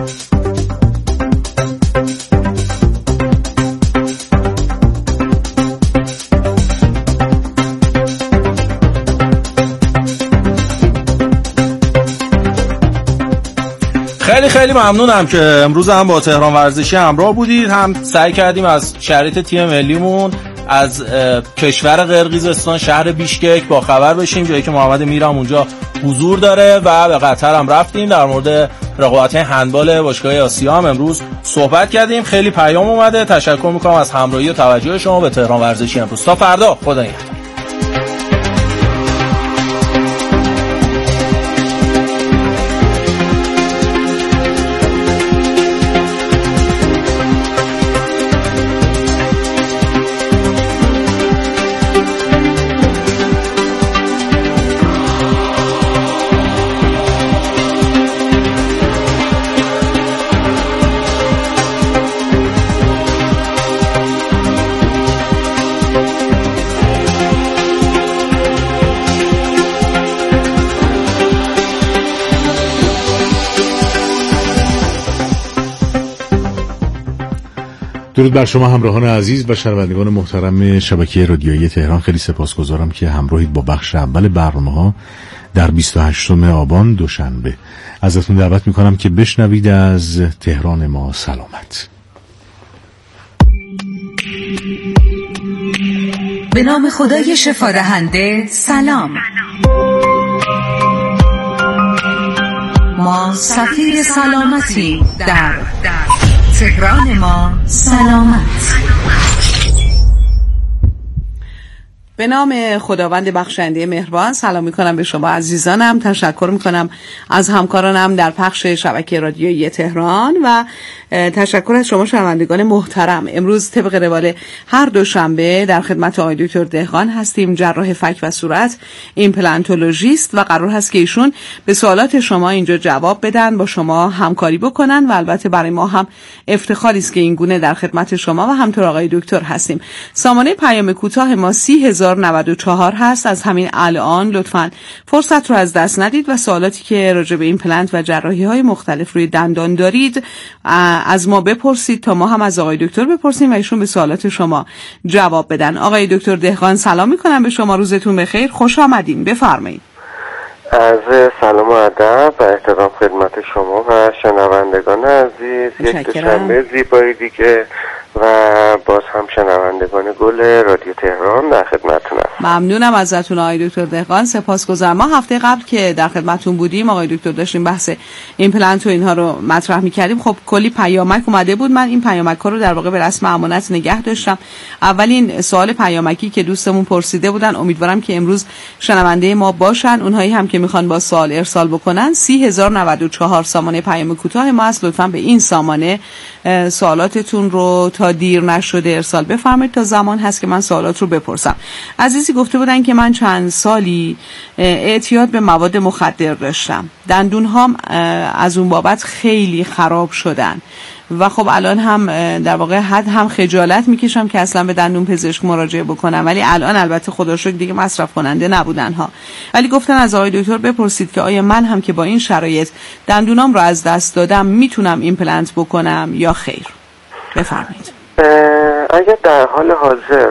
خیلی ممنونم که امروز هم با تهران ورزشی همراه بودید. هم سعی کردیم از شرایط تیم ملیمون از کشور قرقیزستان شهر بیشکک با خبر بشیم، جایی که محمد میرم اونجا حضور داره، و به قطر هم رفتیم. در مورد رقابت‌های هندبال باشگاه آسیا هم امروز صحبت کردیم. خیلی پیام اومده. تشکر میکنم از همراهی و توجه شما به تهران ورزشی امروز. تا فردا، خدا نگهدار. درود بر شما همراهان عزیز و شنوندگان محترم شبکه رادیویی تهران. خیلی سپاسگزارم که همراهید با بخش اول برنامه‌ها در 28 آبان دوشنبه. ازتون دعوت میکنم که بشنوید از تهران ما سلامت. به نام خدای شفادهنده سلام. ما سفیر سلامتی در تهران ما سلامت. به نام خداوند بخشنده مهربان سلام میکنم به شما عزیزانم. تشکر میکنم از همکارانم در پخش شبکه رادیویی تهران و تشکر از شما شنوندگان محترم. امروز طبق روال هر دوشنبه در خدمت آقای دکتر دهقان هستیم، جراح فک و صورت، ایمپلنتولوژیست، و قرار هست که ایشون به سوالات شما اینجا جواب بدن، با شما همکاری بکنن و البته برای ما هم افتخاری است که این گونه در خدمت شما و همطور آقای دکتر هستیم. سامانه پیام کوتاه ما 30094 هست. از همین الان لطفاً فرصت رو از دست ندید و سوالاتی که راجع به ایمپلنت و جراحی‌های مختلف روی دندان دارید از ما بپرسید تا ما هم از آقای دکتر بپرسیم و ایشون به سوالات شما جواب بدن. آقای دکتر دهقان سلام میکنم به شما، روزتون بخیر، خوش آمدین، بفرمایید. عرض سلام و ادب و احترام خدمت شما و شنوندگان عزیز. یک دوشنبه زیبایی دیگه و باز هم شنوندگان گل رادیو تهران در خدمتتون هستم. ممنونم ازتون آقای دکتر دهقان، سپاسگزارم. ما هفته قبل که در خدمتتون بودیم آقای دکتر داشتیم بحث ایمپلنت و اینها رو مطرح می‌کردیم. خب کلی پیامک اومده بود، من این پیامک‌ها رو در واقع به رسم امانت نگه داشتم. اولین سوال پیامکی که دوستمون پرسیده بودن، امیدوارم که امروز شنونده ما باشن، اونهایی هم که میخوان با سوال ارسال بکنن. 30094 سامانه پیام کوتاه ما است. لطفاً به این سامانه سوالاتتون رو تا دیر نشده ارسال بفرمایید تا زمان هست که من سوالات رو بپرسم. عزیزی گفته بودن که من چند سالی اعتیاد به مواد مخدر داشتم، دندونهام از اون بابت خیلی خراب شدن و خب الان هم در واقع هم خجالت میکشم که اصلا به دندون پزشک مراجعه بکنم، ولی الان البته خدا شکر دیگه مصرف کننده نبودن ها. ولی گفتن از آقای دکتر بپرسید که آیا من هم که با این شرایط دندونام رو از دست دادم میتونم ایمپلنت بکنم یا خیر؟ بفرمایید. اگر در حال حاضر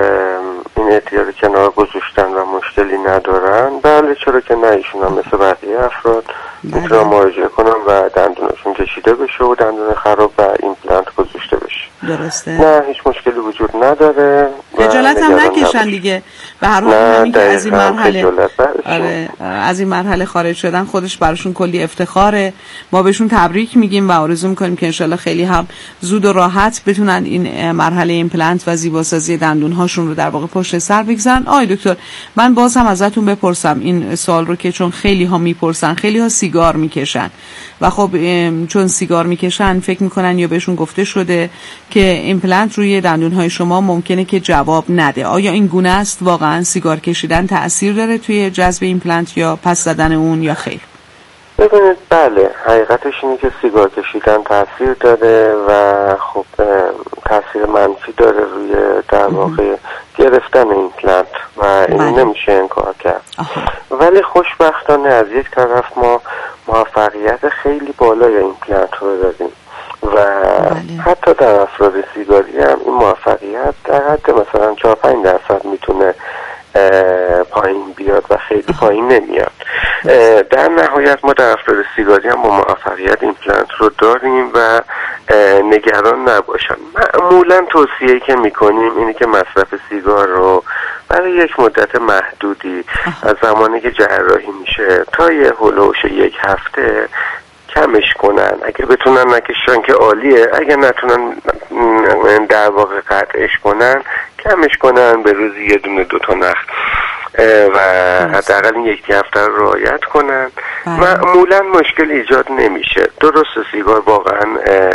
این اعتیاد کنار گذاشتن و مشکلی ندارن، بله چرا که نه، ایشون هم مثل بقیه افراد میتونن مراجعه کنن و دندونشون کشیده بشه و دندون خراب و ایمپلنت گذاشته بشه. درسته؟ نه هیچ مشکلی وجود نداره. خجالت هم نکشن دیگه. به هر حال همین که از این مرحله از این مرحله خارج شدن خودش براشون کلی افتخاره. ما بهشون تبریک میگیم و آرزو میکنیم که انشالله خیلی هم زود و راحت بتونن این مرحله ایمپلنت و زیباسازی دندون هاشون رو در واقع پشت سر بگذارن. آقای دکتر من باز هم ازتون بپرسم این سوال رو که چون خیلی ها میپرسن، خیلی ها سیگار میکشن و خب چون سیگار میکشن فکر میکنن یا بهشون گفته شده که ایمپلنت روی دندونهای شما ممکنه که جواب نده. آیا این گونه است واقعا سیگار کشیدن تأثیر داره توی جذب ایمپلنت یا پس زدن اون یا خیر؟ ببینید بله، حقیقتش اینه که سیگار کشیدن تأثیر داره و خب تأثیر منفی داره روی در واقع گرفتن ایمپلنت و این نمیشه انکار کرد. ولی ولی خوشبختانه از یک طرف ما موفقیت خیلی بالای ایمپلنت رو داریم و حتی در افراد سیگاری هم این موفقیت در حد مثلا 4-5% میتونه پایین بیاد و خیلی پایین نمیاد. در نهایت ما در افراد سیگاری هم با موفقیت ایمپلنت رو داریم و نگران نباشن. معمولا توصیه‌ای که میکنیم اینه که مصرف سیگار رو برای یک مدت محدودی از زمانی که جراحی میشه تا یه هولوش 1 هفته کمش کنن. اگه بتونن نکشن که عالیه، اگه نتونن در واقع قطعش کنن کمش کنن، به روزی 1-2 تا نخ و حداقل این 1 هفته رو رعایت کنن. معمولا مشکل ایجاد نمیشه. درست سیگار واقعا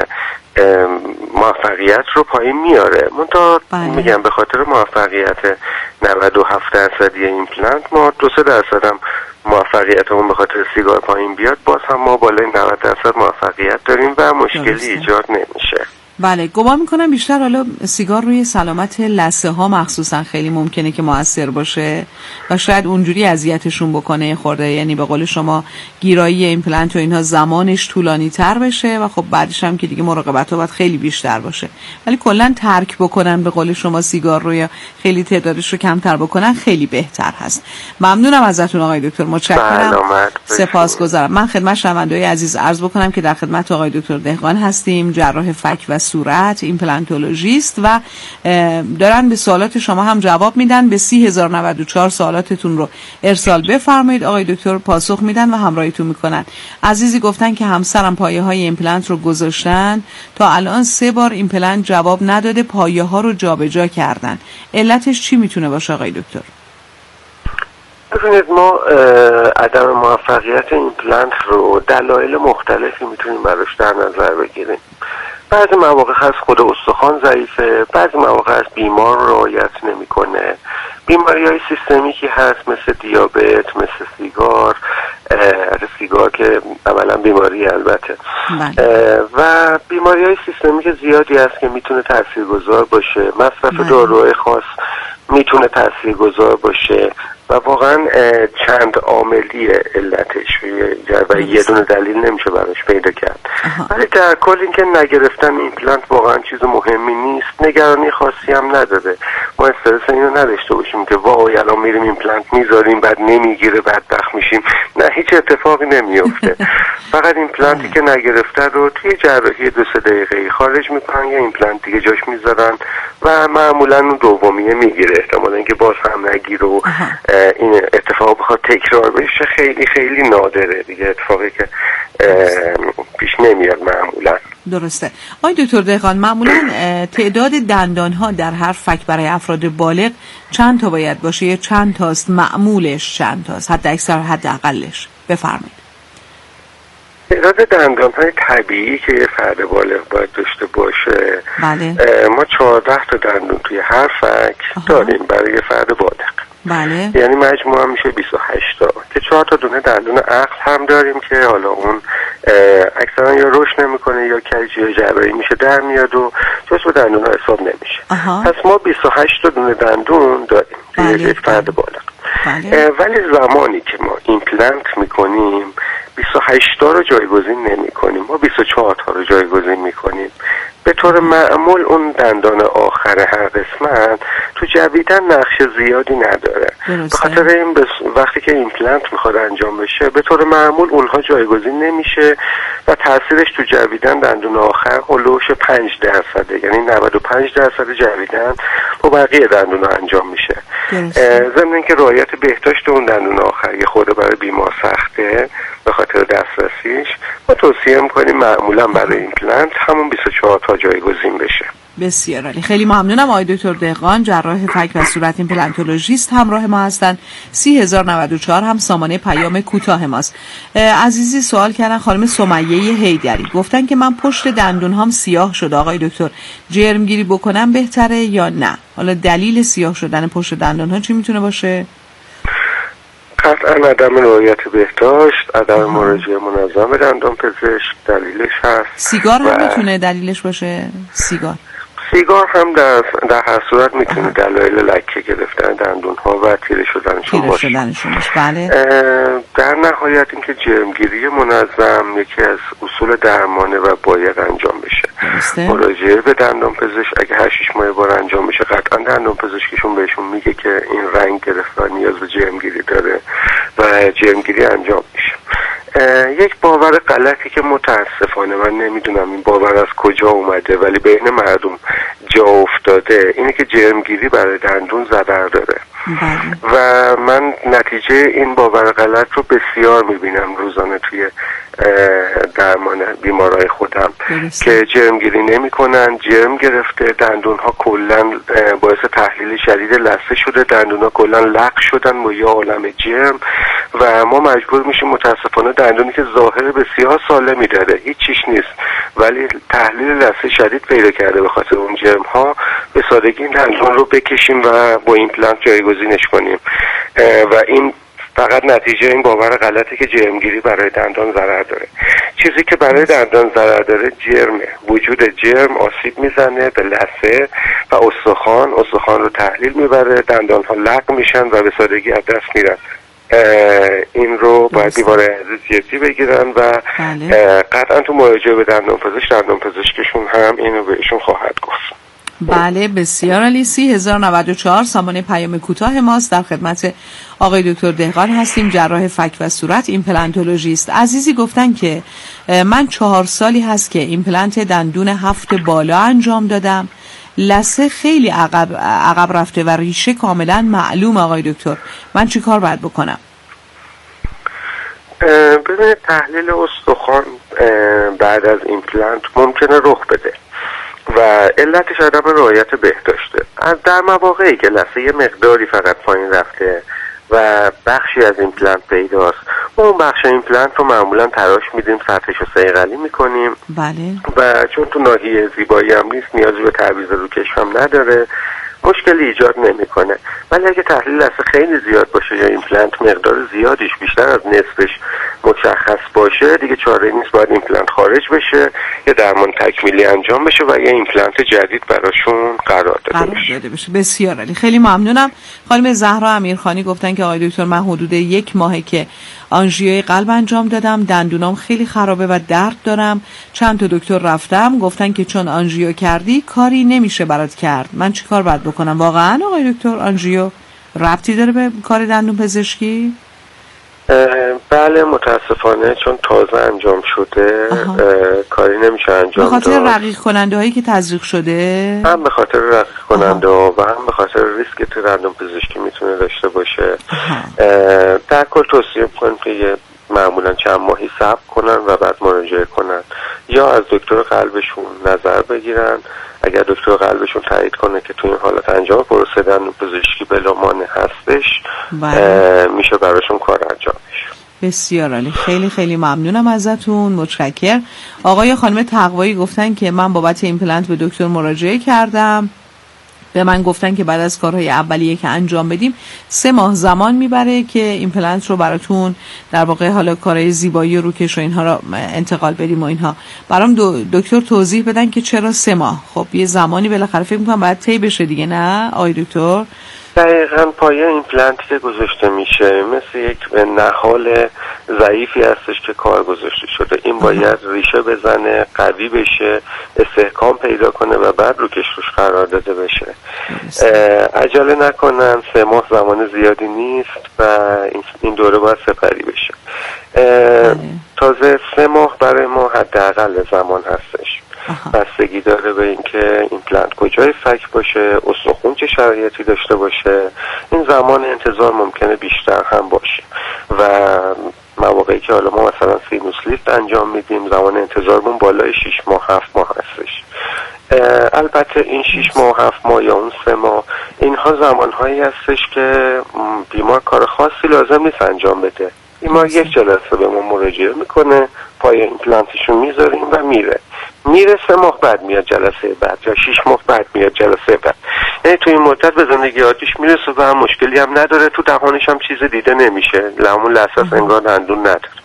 موفقیت رو پایین میاره، منتها میگم به خاطر موفقیت 97% ایمپلنت ما 2-3% هم موفقیتمون به خاطر سیگار پایین بیاد، باز هم ما بالای 90% موفقیت داریم و مشکلی ایجاد نمیشه. بله، گمان میکنم بیشتر حالا سیگار روی سلامت لثه ها مخصوصا خیلی ممکنه که مؤثر باشه و شاید اونجوری اذیتشون بکنه خورده، یعنی به قول شما گیرایی ایمپلنت و اینها زمانش طولانی تر بشه و خب بعدش هم که دیگه مراقبت ها باید خیلی بیشتر باشه. ولی کلا ترک بکنن به قول شما سیگار رو یا خیلی تعدادش رو کمتر بکنن خیلی بهتر هست. ممنونم ازتون آقای دکتر، متشکرم، سپاسگزارم. من خدمت شنونده‌های عزیز عرض بکنم که در خدمت آقای دکتر دهقان هستیم، جراح فک و صورت، ایمپلنتولوژیست و دارن به سوالات شما هم جواب میدن. به 30,094 سوالاتتون رو ارسال بفرمایید، آقای دکتر پاسخ میدن و همراهیتون میکنن. عزیزی گفتن که همسرم پایه های ایمپلنت رو گذاشتن، تا الان 3 بار ایمپلنت جواب نداده، پایه ها رو جابجا کردن. علتش چی میتونه باشه آقای دکتر؟ ببینید، ما عدم موفقیت ایمپلنت رو دلایل مختلفی میتونیم براش در نظر بگیریم. بعضی مواقع هست خود استخوان ضعیفه، بعضی مواقع هست بیمار رعایت نمیکنه، بیماری‌های سیستمیکی هست مثل دیابت، مثل سیگار که اولا بیماری البته و بیماری‌های سیستمیک زیادی هست که میتونه تاثیرگذار باشه. مصرف داروهای خاص میتونه تاثیرگذار باشه و واقعا چند عاملی علتش و یه دونه دلیل نمیشه براش پیدا کرد. ولی در کل این که نگرفتن ایمپلنت واقعا چیز مهمی نیست، نگرانی خاصی هم نداره. ما استرس اینو نداشته باشیم که وای الان میریم ایمپلنت میذاریم بعد نمیگیره بدبخت میشیم. نه، هیچ اتفاقی نمیفته. فقط ایمپلنتی که نگرفته رو توی جراحی 2-3 دقیقه خارج میکنن یا ایمپلنت دیگه جاش میذارن و معمولا اون دومیه میگیره. احتمال اینکه باز هم نگیره و این اتفاق بخواد تکرار بشه خیلی خیلی نادره دیگه، اتفاقی که پیش نمیاد معمولا. درسته. آقای دکتر دهقان، معمولا تعداد دندان ها در هر فک برای افراد بالغ چند تا باید باشه یا چند تاست؟ معمولش چند تاست؟ حد اکثر حد اقلش بفرمایید. تعداد دندان های طبیعی که یه فرد بالغ باید داشته باشه، بله. ما 14 تا دندون توی هر فک داریم برای یه فرد بالغ. بله. یعنی مجموعه میشه 28 تا که 4 تا دونه دندون عقل هم داریم که حالا اون اکثرا یا رشد نمیکنه یا کج یا جراحی میشه در میاد و جزو دندون ها حساب نمیشه. پس ما 28 تا دونه دندون داریم که یک فرد بالغ. بله. ولی زمانی که ما ایمپلنت میکنیم 28 تا رو جایگزین نمی کنیم، ما 24 تا رو جایگزین میکنیم. به طور معمول اون دندان آخر هر قسمت تو جویدن نقش زیادی نداره. به خاطر این وقتی که ایمپلنت میخواد انجام بشه به طور معمول اونها جایگزین نمیشه و تاثیرش تو جویدن دندون آخر هلوش 5%، یعنی 95% جویدن با بقیه دندون انجام میشه. ضمن اینکه رعایت بهداشت اون دندون آخر یه خورده برای بیمار سخته به خاطر دسترسیش، ما توصیه میکنیم معمولا برای ایمپلنت همون 24 تا جایگزین بشه. بسیار عالی، خیلی ممنونم. آقای دکتر دهقان، جراح فک و صورت ایمپلنتولوژیست همراه ما هستن. 30,094 هم سامانه پیام کوتاه ماست. عزیزی سوال کردن، خانم سمیه حیدری گفتن که من پشت دندون هم سیاه شده، آقای دکتر جرم گیری بکنم بهتره یا نه؟ حالا دلیل سیاه شدن پشت دندون ها چی میتونه باشه؟ قطعا عدم رعایت بهداشت، عدم مراجعه منظم به دندان پزشک دلیلش هست. سیگار هم میتونه دلیلش باشه؟ سیگار سیگار هم در هر صورت میتونه دلایل لکه گرفتن دندون ها و تیره شدنشون باشه. بله. در نهایت اینکه جرمگیری منظم یکی از اصول درمانه و باید انجام بشه. مراجعه به دندان پزشک اگه هر 6 ماه بار انجام بشه قطعا دندان پزشکشون بهشون میگه که این رنگ گرفت و نیاز به جرمگیری داره و جرمگیری انجام میشه. یک باور غلطی که متاسفانه من نمیدونم این باور از کجا اومده ولی بین مردم جا افتاده اینه که جرمگیری برای دندون ضرر داره و من نتیجه این باور غلط رو بسیار میبینم روزانه توی درمان بیمارای خودم که جرمگیری نمی کنن، جرم گرفته، دندون ها کلن باعث تحلیل شدید لثه شده، دندون ها کلن لق شدن با یه عالم جرم و ما مجبور میشیم متاسفانه دندونی که ظاهر بسیار سالمی داره هیچ چیش نیست ولی تحلیل لثه شدید پیدا کرده به خاطر اون جرم ها به سادگی این دندون رو بکشیم و با ایمپلنت جایگزینش کنیم و این فقط نتیجه این باور غلطه که جرمگیری برای دندان ضرر داره. چیزی که برای دندان ضرر داره جرمه. وجود جرم آسیب میزنه به لثه و استخوان رو تحلیل میبره، دندان ها لق میشن و به سادگی از دست میرن. این رو باید بیمارای عزیز جدی بگیرن و قطعا تو مراجعه به دندان پزشکشون هم اینو بهشون خواهد گفت. بله بسیار عالی. 30,094 سامانه پیام کوتاه ماست. در خدمت آقای دکتر دهقان هستیم، جراح فک و صورت، ایمپلنتولوژیست. عزیزی گفتن که من 4 سالی هست که ایمپلنت دندون 7 بالا انجام دادم، لثه خیلی عقب رفته و ریشه کاملا معلوم. آقای دکتر من چی کار باید بکنم؟ ببینید تحلیل استخوان بعد از ایمپلنت ممکنه رخ بده و علتش عدم رعایت بهداشته. در مواقعی که لثه یه مقداری فقط پایین رفته و بخشی از ایمپلنت پیداست ما اون بخش ایمپلنت رو معمولا تراش میدیم، سطحش رو صیقلی میکنیم. بله. و چون تو ناحیه زیبایی هم نیست نیازی به تعویض روکش هم نداره مشکلی ایجاد نمیکنه. ولی اگه تحلیل لثه خیلی زیاد باشه یا ایمپلنت مقدار زیادیش بیشتر از نصفش مشخص باشه دیگه چاره نیست، باید ایمپلنت خارج بشه یا درمان تکمیلی انجام بشه و یه ایمپلنت جدید براشون قرار داده بشه. بسیار عالی، خیلی ممنونم. خانم زهرا امیرخانی گفتن که آقای دکتر من حدود 1 ماهه که آنژیوی قلب انجام دادم، دندونام خیلی خرابه و درد دارم، چند تا دکتر رفتم گفتن که چون آنژیو کردی کاری نمیشه برات کرد. من چی کار باید بکنم؟ واقعا آقای دکتر آنژیو ربطی داره به کار دندون پزشکی؟ بله متاسفانه چون تازه انجام شده کاری نمیشه انجام داد. به خاطر رقیق کننده هایی که تزریق شده؟ هم به خاطر رقیق کننده ها و هم به خاطر ریسک که دندون پزشکی میتونه داشته باشه. در کل توصیه میکنم که معمولا چند ماهی صبر کنن و بعد مراجعه کنن یا از دکتر قلبشون نظر بگیرن. اگر دکتر قلبشون تایید کنه که تو این حالت انجام پروسه دندون پزشکی بلا مانع هستش میشه براشون کار انجام بشه. بسیار عالی، خیلی خیلی ممنونم ازتون، متشکرم. آقای خانم تقوایی گفتن که من بابت ایمپلنت به دکتر مراجعه کردم، به من گفتن که بعد از کارهای اولیه که انجام بدیم 3 ماه زمان میبره که ایمپلنت رو براتون در واقع حالا کارهای زیبایی و روکش و اینها رو انتقال بدیم و اینها. برام دکتر توضیح بدن که چرا 3 ماه؟ خب یه زمانی بالاخره فکر میکنم باید طی بشه دیگه، نه آقای دکتر؟ دقیقاً پایه ایمپلنتی که گذاشته میشه مثل یک نهال ضعیفی هستش که کار گذاشته شده. این باید ریشه بزنه، قوی بشه، استحکام پیدا کنه و بعد روکش روش قرار داده بشه. عجله نکنن، 3 ماه زمان زیادی نیست و این دوره باید سپری بشه. تازه 3 ماه برای ما حداقل زمان هستش. بستگی داره به اینکه ایمپلنت کجای فک باشه، استخوان چه شرایطی داشته باشه. این زمان انتظار ممکنه بیشتر هم باشه و مواقعی که حالا ما مثلا سینوس لیفت انجام میدیم زمان انتظارمون بالای 6 ماه 7 ماه هستش. البته این 6 ماه 7 ماه یا اون 3 ماه اینها زمانهایی هستش که بیمار کار خاصی لازم نیست انجام بده. بیمار 1 جلسه به ما مراجعه میکنه، پای ایمپلنتشو میذاریم و میره 3 ماه بعد میاد جلسه بعد یا 6 ماه بعد میاد جلسه بعد. یعنی تو این مدت به زندگی عادیش میرسه و مشکلی هم نداره، تو دهانش هم چیز دیده نمیشه، همون لثه انگار دندون نداره.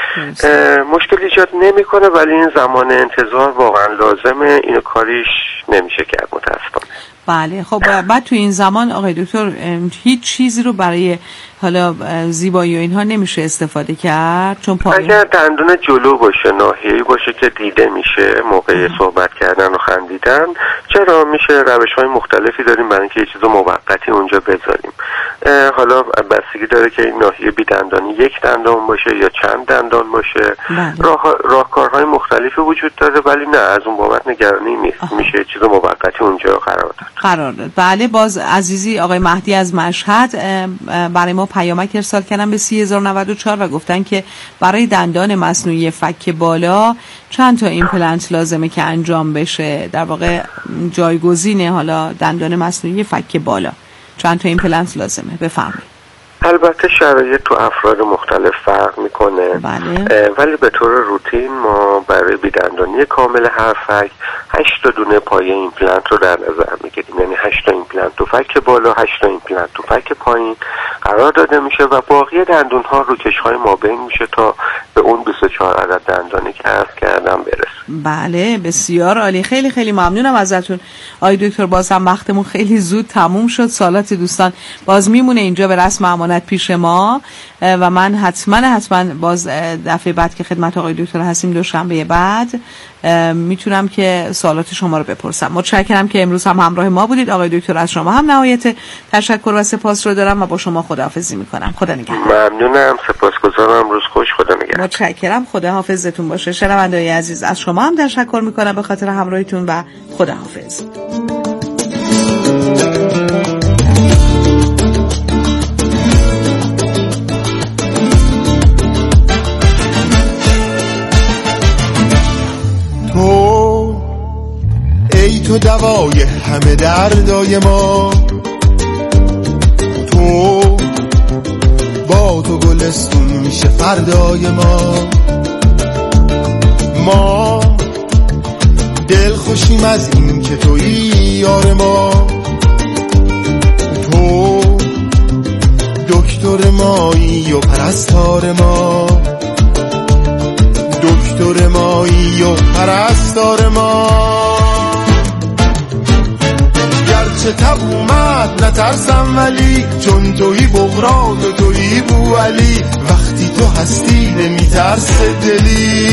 مشکل ایجاد نمیکنه، ولی این زمان انتظار واقعا لازمه، اینو کاریش نمیشه کرد متاسفانه. بله. خب بعد تو این زمان آقای دکتر هیچ چیزی رو برای حالا زیبایی و اینها نمیشه استفاده کرد؟ چون اگر دندون جلو باشه، ناحیه‌ای باشه که دیده میشه موقع صحبت کردن و خندیدن، چرا میشه روش‌های مختلفی داریم برای اینکه یه چیز موقتی اونجا بذاریم. حالا بستگی داره که این ناحیه بی دندانی یک دندان باشه یا چند دندان باشه. راهکارهای مختلفی وجود داره، ولی نه از اون بابت نگرانی نیست. میشه یه چیز موقتی اونجا قرار داد. بله. باز عزیزی آقای مهدی از مشهد برای ما پیامک ارسال کردن به 3094 و گفتن که برای دندان مصنوعی فک بالا چند تا ایمپلنت لازمه که انجام بشه، در واقع جایگزین حالا دندان مصنوعی فک بالا چند تا ایمپلنت لازمه؟ بفرمایید. البته شرایط تو افراد مختلف فرق میکنه. بله. ولی به طور روتین ما برای بیدندانی کامل هر فک 8 دونه پایه ایمپلنت رو در نظر میگیریم، یعنی 8 تا ایمپلنت تو فک بالا، 8 تا ایمپلنت تو فک پایین قرار داده میشه و باقی دندون ها روکش های مابین میشه تا به اون 24 عدد دندانی که عرض کردم برسه. بله بسیار عالی. خیلی خیلی ممنونم ازتون آقای دکتر. باز هم وقتمون خیلی زود تموم شد. سوالات دوستان باز میمونه اینجا به رسم امانت پیش ما و من حتما باز دفعه بعد که خدمت آقای دکتر هستیم دوشنبه بعد میتونم که سوالات شما رو بپرسم. متشکرم که امروز هم همراه ما بودید آقای دکتر. از شما هم نهایت تشکر و سپاس رو دارم و با شما خداحافظی میکنم. خدا نگهدار. ممنونم، سپاسگزارم. روز خوش. خدا نگهدار. متشکرم. خدا حافظتون باشه. شنونده‌های عزیز از شما هم تشکر میکنم به خاطر همراهیتون و خدا حافظ. تو دوای همه دردای ما، تو با تو گلستون میشه فردای ما دل خوشیم از این که تویی یار ما، تو دکتر مایی و پرستار ما، دکتر مایی و پرستار ما. گرچه تب اومد نترسم ولی چون تویی بغراد و تویی بوعلی، وقتی تو هستی نمیترس دلی،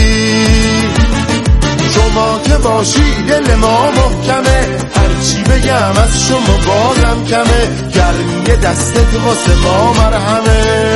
شما که باشی دل ما محکمه، هرچی بگم از شما بازم کمه، گرمی دستت واسه ما مرهمه.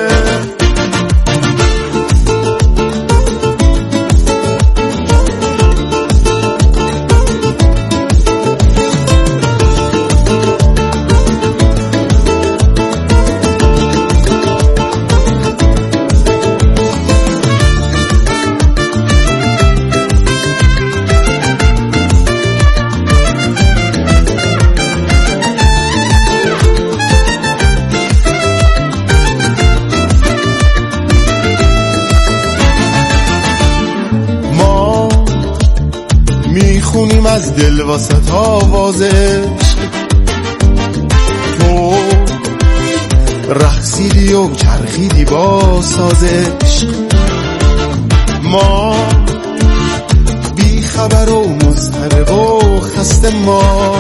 میخونیم از دل واسط آوازش، تو رقصیدی و چرخیدی با سازش، ما بی خبر و مضطرب و خسته، ما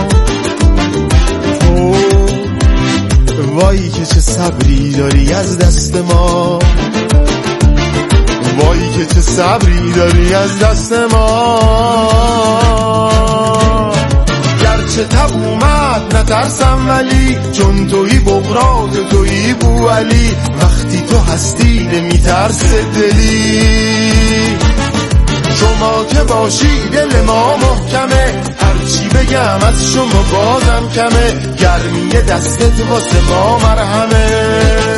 تو وای که چه صبری داری از دست ما، وای که چه صبری داری از دست ما. گرچه تب اومد نترسم ولی چون تویی بغراد و تویی بوعلی، وقتی تو هستی نمیترس دلی، شما که باشی دل ما محکمه، هرچی بگم از شما بازم کمه، گرمی دستت واسه ما مرهمه.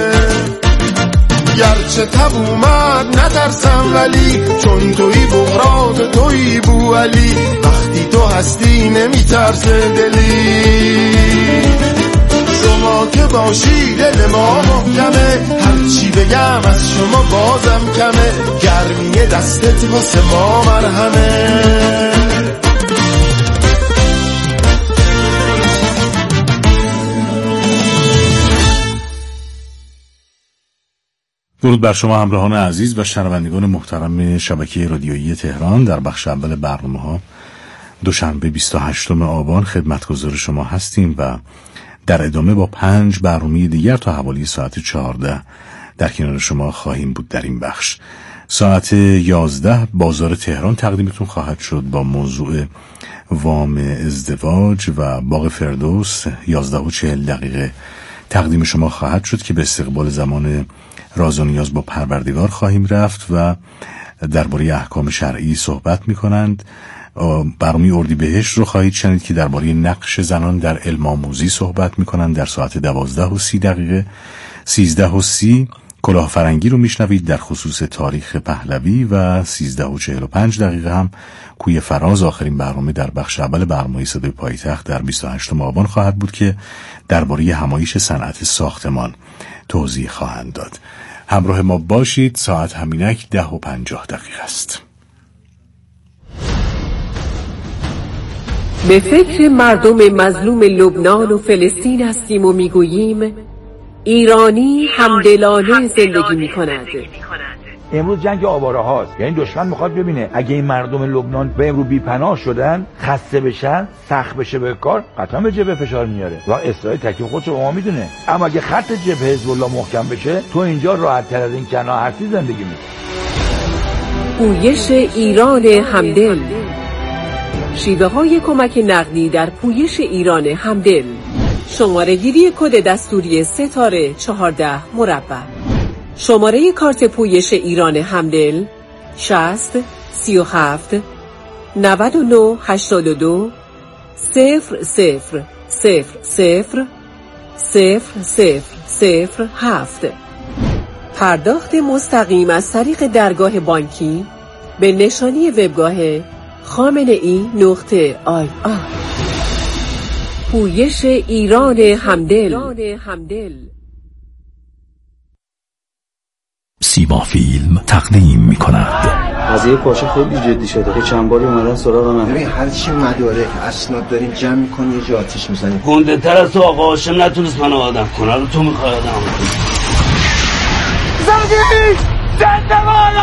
گرچه تب اومد نترسم ولی چون تویی بغراد و تویی بوعلی، وقتی تو هستی نمیترس دلی، شما که باشی دل ما محکمه، هرچی بگم از شما بازم کمه، گرمی دستت واسه ما مرهمه. درود بر شما همراهان عزیز و شنوندگان محترم شبکه رادیویی تهران. در بخش اول برنامه‌ها دوشنبه 28 آبان خدمتگزار شما هستیم و در ادامه با 5 برنامه دیگر تا حوالی ساعت 14 در کنار شما خواهیم بود. در این بخش ساعت 11 بازار تهران تقدیمتون خواهد شد با موضوع وام ازدواج و باغ فردوس. 11:40 تقدیم شما خواهد شد که به استقبال زمان راز و نیاز با پروردگار خواهیم رفت و درباره احکام شرعی صحبت می‌کنند. برنامه اردیبهشت رو خواهید شنید که درباره نقش زنان در علم آموزی صحبت می‌کنند. در ساعت 12:30 13:30 کلاه فرنگی رو میشنوید در خصوص تاریخ پهلوی و 13:45 هم کوی فراز. آخرین برنامه در بخش اول برنامه صدای پایتخت در 28 آبان خواهد بود که درباره همایش صنعت ساختمان توضیح خواهند داد. همراه ما باشید. ساعت همینک 10:50 است. به فکر مردم مظلوم لبنان و فلسطین هستیم و میگوییم ایرانی همدلانه زندگی می کند. امروز جنگ آواره هاست، یعنی دشمن میخواد ببینه اگه این مردم لبنان به امروز بی‌پناه شدن، خسته بشن، سخت بشه به کار، قطعا به جبهه فشار میاره و اسرائیل تکلیف خودش رو ما میدونه. اما اگه خط جبهه حزب الله محکم بشه، تو اینجا راحت تر از این کنار هستی زندگی میکنی. پویش ایران همدل، شیوه های کمک نقدی در پویش ایران همدل. شماره گیری کد دستوری ستاره 14 شماره کارت پویش ایران همدل 60 37 99 82 00 00 0007. پرداخت مستقیم از طریق درگاه بانکی به نشانی وبگاه خامنه‌ای.ir. پویش ایران همدل. سیما فیلم تقدیم می‌کند. قضیه پاشه خیلی جدی شده که چند باری اومدن سراغ من. ببین هر چی مدارک اسناد داریم جمع می‌کنی یه جا آتیش می‌زنی. گنده تر از تو آقا هاشم نتونست منو آدم کنه، رو تو می‌خوای آدم کنی. زندمان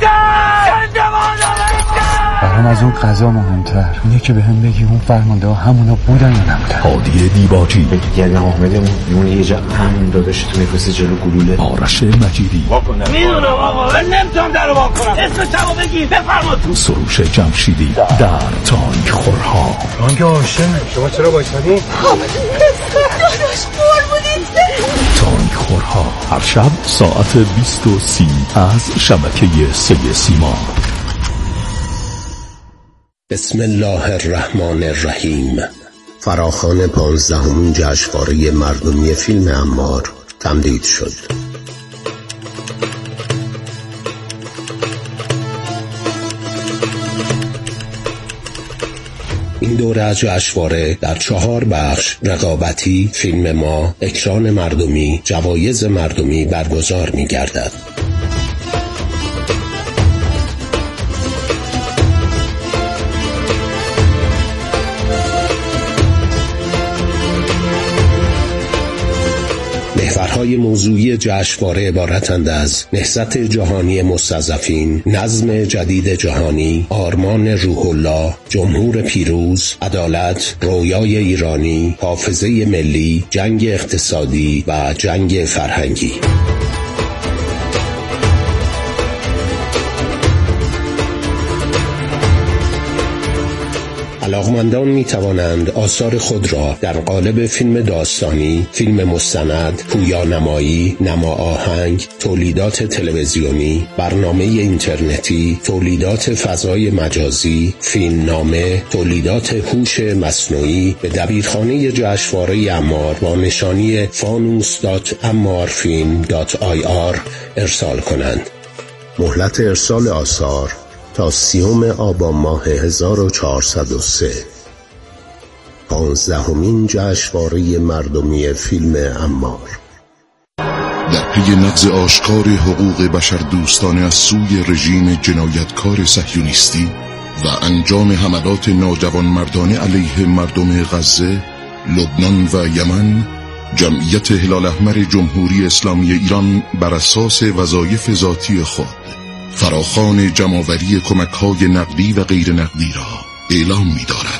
برام از اون قضا مهمتر اینه که به هم بگی اون فرمانده ها همونا بودن یا نبودن. هادی دیباجی بگی گردم احمدمون میمونه یه جا همین داداش تو میفرسته جلو گلوله. آرش مجیدی میدونم آقا من نمیتونم درو وا کنم. اسمش رو بگی بفرمایید. سروش جمشیدی در تانک خورها. تانک آشن شما چرا وایسادین؟ داداش خور بودید. تانک خورها هر شب ساعت 20:30 از شبکه 3 سیما. بسم الله الرحمن الرحیم. فراخوان 15مین جشنواره مردمی فیلم عمار تمدید شد. این دوره از جشنواره در 4 بخش رقابتی، فیلم ما، اکران مردمی، جوایز مردمی برگزار می گردد. محورهای موضوعی جشنواره عبارتند از نهضت جهانی مستضعفین، نظم جدید جهانی، آرمان روح الله، جمهور پیروز، عدالت، رویای ایرانی، حافظه ملی، جنگ اقتصادی و جنگ فرهنگی. علاقمندان می توانند آثار خود را در قالب فیلم داستانی، فیلم مستند، پویانمایی، نما آهنگ، تولیدات تلویزیونی، برنامه اینترنتی، تولیدات فضای مجازی، فیلمنامه، تولیدات هوش مصنوعی به دبیرخانه جشنواره عمار با نشانی fanus.ammarfilm.ir ارسال کنند. مهلت ارسال آثار تا 30 آبان ماه 1403. 15مین جشنواره مردمی فیلم عمار. در پی نقض آشکار حقوق بشر دوستانه از سوی رژیم جنایتکار صهیونیستی و انجام حملات ناجوانمردانه علیه مردم غزه، لبنان و یمن، جمعیت هلال احمر جمهوری اسلامی ایران بر اساس وظایف ذاتی خود فراخوان جمع‌آوری کمک‌های نقدی و غیر نقدی را اعلام می‌دارد.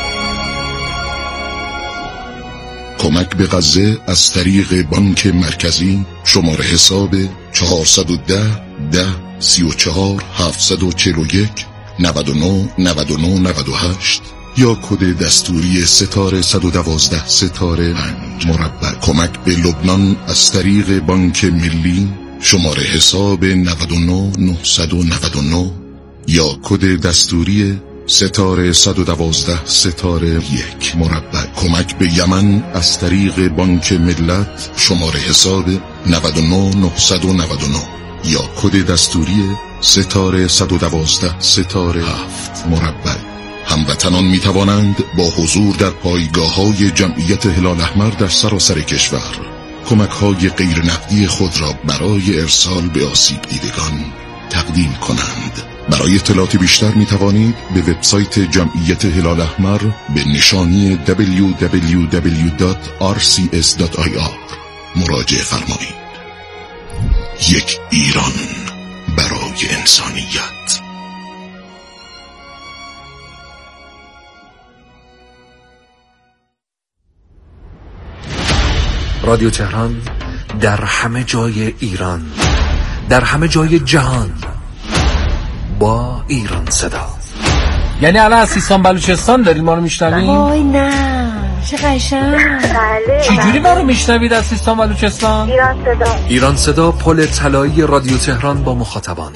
کمک به غزه از طریق بانک مرکزی شماره حساب 410 10 34 741 99 99 98 یا کد دستوری ستاره 112 ستاره 5 مربع. کمک به لبنان از طریق بانک ملی شماره حساب 99 999 یا کد دستوری ستاره 112 ستاره 1 مربع. کمک به یمن از طریق بانک ملت شماره حساب 99 999 یا کد دستوری ستاره 112 ستاره 7 مربع. هموطنان می توانند با حضور در پایگاه‌های جمعیت هلال احمر در سراسر کشور کمک‌های غیر نقدی خود را برای ارسال به آسیب دیدگان تقدیم کنند. برای اطلاعات بیشتر می توانید به وبسایت جمعیت هلال احمر به نشانی www.rcs.ir مراجعه فرمایید. یک ایران برای انسانیت. رادیو تهران در همه جای ایران، در همه جای جهان، با ایران صدا. یعنی الان از سیستان بلوچستان دارید ما رو میشنوید؟ وای نه چه قشنگ. بله. چجوری ما رو میشنوید از سیستان بلوچستان؟ ایران صدا. ایران صدا، پل طلایی رادیو تهران با مخاطبان.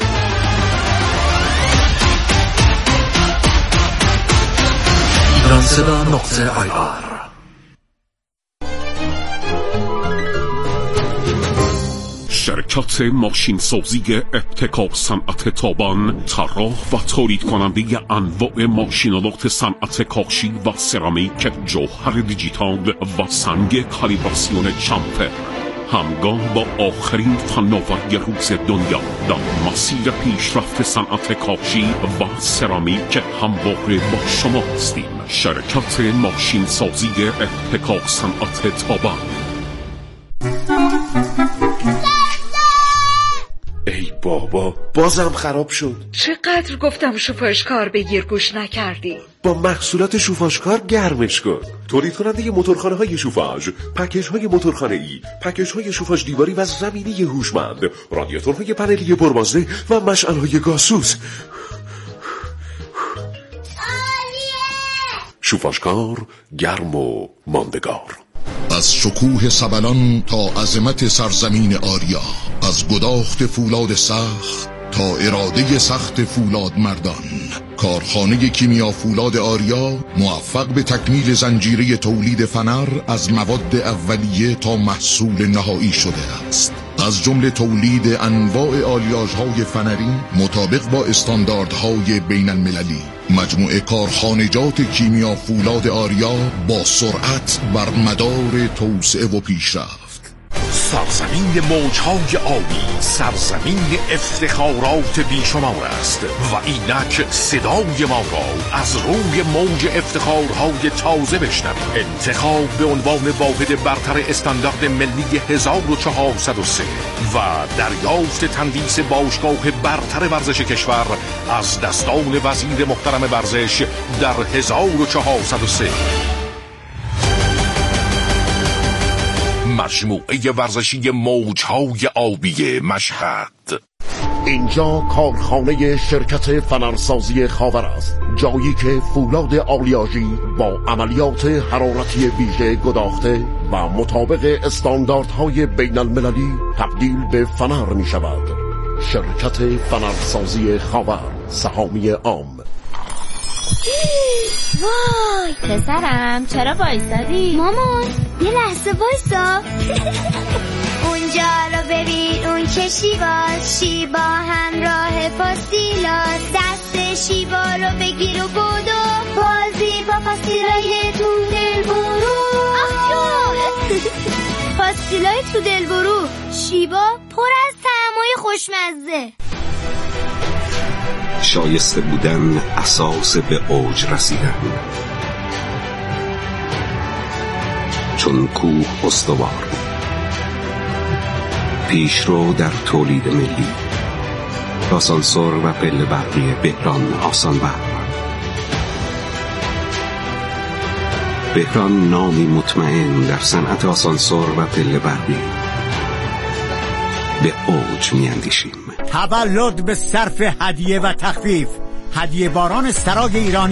ایران صدا .ir. شرکت ماشین سازی ابتکار صنعت تابان، طراح و تولید کننده انواع ماشینالات صنعت کاشی و سرامیک، جوهر دیجیتال و سنگ کالیبراسیون چمپر، همگام با آخرین فناوری روز دنیا در مسیر پیشرفت صنعت کاشی و سرامیک همواره با شما هستیم. شرکت ماشین سازی ابتکار صنعت تابان. ای بابا بازم خراب شد. چقدر گفتم شوفاژکار بگیر گوش نکردی. با محصولات شوفاژکار گرمش کن. تولید کننده موتورخانه های شوفاژ، پکیج های موتورخانه ای، پکیج های شوفاژ دیواری و زمینی هوشمند، رادیاتورهای پنلی پربازده و مشعل های گازسوز. شوفاژکار گرم و ماندگار. از شکوه سبلان تا عظمت سرزمین آریا، از گداخت فولاد سخت تا اراده سخت فولاد مردان، کارخانه کیمیا فولاد آریا موفق به تکمیل زنجیره تولید فنر از مواد اولیه تا محصول نهایی شده است. از جمله تولید انواع آلیاژهای فنری مطابق با استانداردهای بین المللی. مجموعه کارخانجات کیمیا فولاد آریا با سرعت بر مدار توسعه و پیشرفت. سرزمین موجهای آبی، سرزمین افتخارات بیشمار است و اینک صدای ما را از روی موج افتخارهای تازه بشنوید. انتخاب به عنوان واحد برتر استاندارد ملی 1403 و دریافت تندیس باشگاه برتر ورزش کشور از دستان وزیر محترم ورزش در 1403. مجموعه ورزشی موجهای آبی مشهد. اینجا کارخانه شرکت فنرسازی خاور است، جایی که فولاد آلیاژی با عملیات حرارتی ویژه گداخته و مطابق استانداردهای بین المللی تبدیل به فنر می شود. شرکت فنرسازی خاور، سهامی عام. وای پسرم چرا وایسادی؟ مامان یه لحظه وایسا. اونجا رو ببین، اون که شیبا همراه فاسیلاس. دست شیبا رو بگیر و بدو، بازی با فاسیلای تو دل برو. فاسیلای تو دل برو، شیبا پر از طعمای خوشمزه. شایسته بودن اساس به اوج رسیدن. چون کوه استوار. پیشرو در تولید ملی، آسانسور و پله برقی بهران آسانبر. بهران نامی مطمئن در صنعت آسانسور و پله برقی. به اوج میاندیشیم. تولد به صرف هدیه و تخفیف. هدیه باران سرای ایرانی